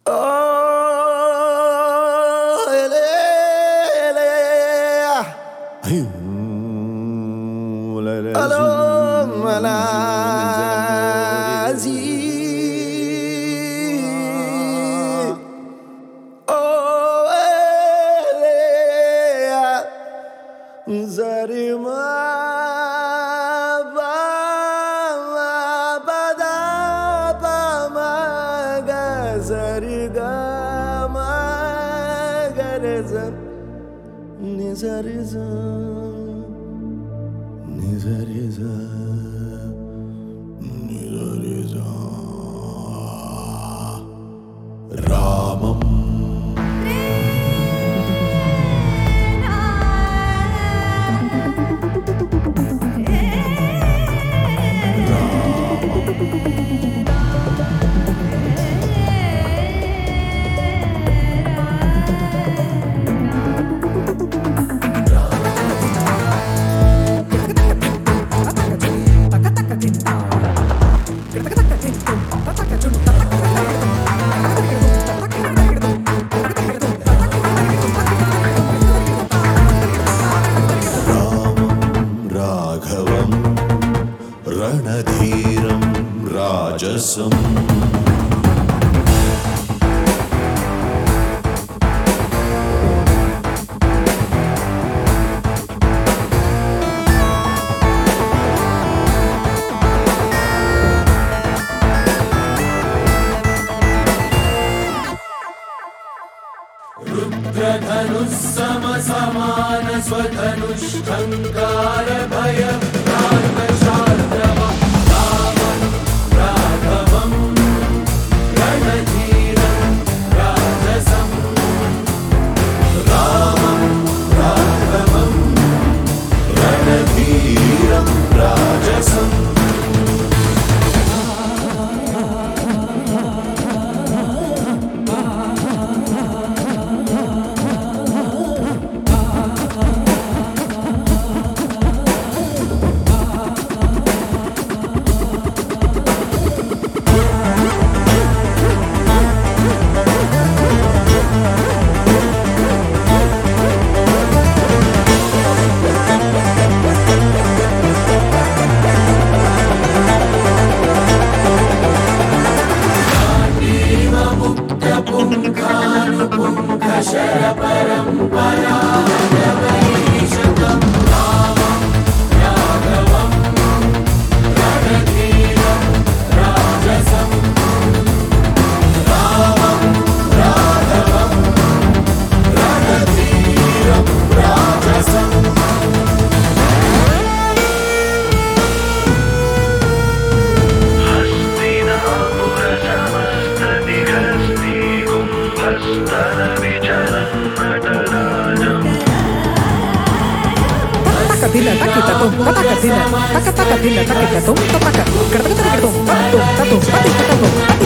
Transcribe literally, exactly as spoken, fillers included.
Zarima ba ma ba da ba ma ga zari ga ma ga re za ni zari za ni zari za ni zari za Ramam रणधीरं राजसम् रुद्रधनुः समसमान स्वधनुष्ठङ्कार भय Tila takita tum pataka tila taka taka tila takita tum tapaka kerta kerta kerta tum tatum tatum pati tatum